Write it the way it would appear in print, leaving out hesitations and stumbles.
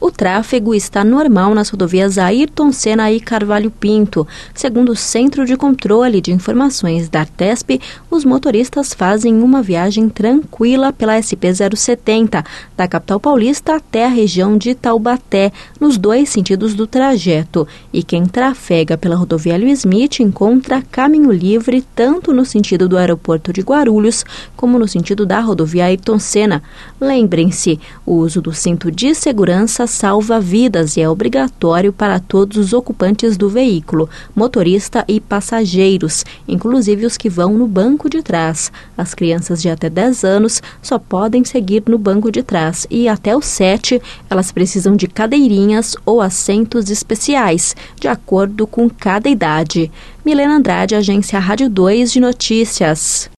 O tráfego está normal nas rodovias Ayrton Senna e Carvalho Pinto. Segundo o Centro de Controle de Informações da Artesp, os motoristas fazem uma viagem tranquila pela SP-070, da capital paulista até a região de Taubaté, nos dois sentidos do trajeto. E quem trafega pela rodovia Hélio Smith encontra caminho livre tanto no sentido do aeroporto de Guarulhos como no sentido da rodovia Ayrton Senna. Lembrem-se, o uso do cinto de segurança salva vidas e é obrigatório para todos os ocupantes do veículo, motorista e passageiros, inclusive os que vão no banco de trás. As crianças de até 10 anos só podem seguir no banco de trás e até os 7 elas precisam de cadeirinhas ou assentos especiais, de acordo com cada idade. Milena Andrade, Agência Rádio 2 de Notícias.